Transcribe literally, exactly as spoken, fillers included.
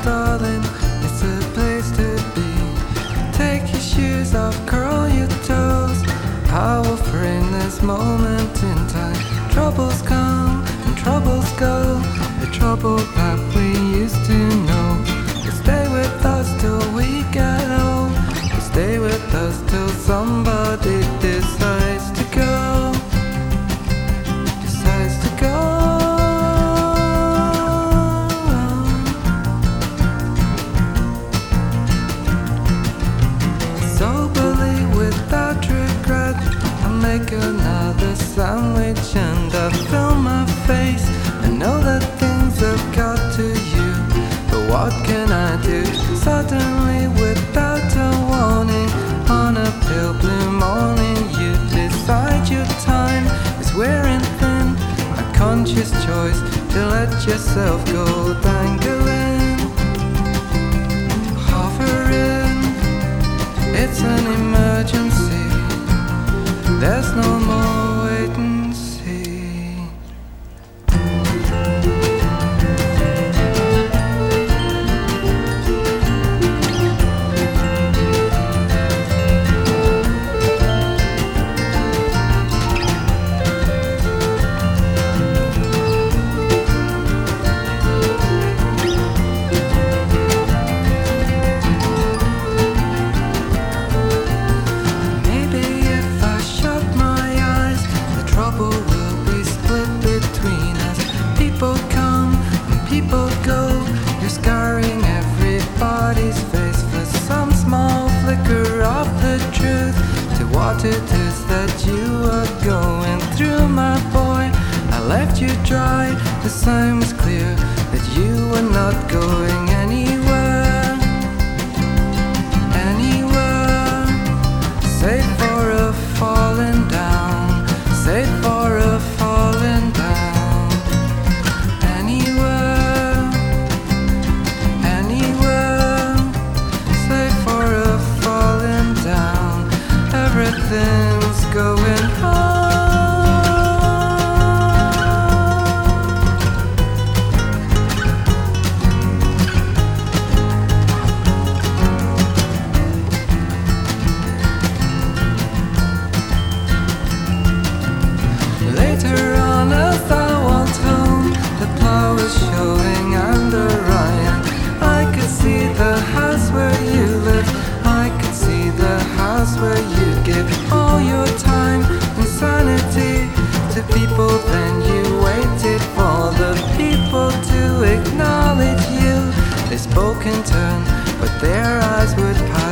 darling, it's a place to be. Take your shoes off, curl your toes. I will frame this moment in time. Troubles come and troubles go, the trouble that we used to know. Will stay with us till we get old. Will stay with us till somebody decides to go. Decides to go. Soberly, without regret, I make another sandwich and I fill my face. I know that things have got to you, but what can I do? Suddenly, without a warning, on a pale blue morning, you decide your time is wearing thin. A conscious choice to let yourself go dangling, hovering. It's an emergency. There's no more wait and see. People go, you're scarring everybody's face for some small flicker of the truth to what it is that you are going through, my boy. I left you dry, the sign was clear that you were not going anywhere, anywhere. Save for a falling down, save for a falling down. Everything's going on. Later on, as I walked home, the plow was showing under Ryan. I could see the house where you lived. I could see the house where you give all your time and sanity to people. Then you waited for the people to acknowledge you. They spoke in turn, but their eyes would pass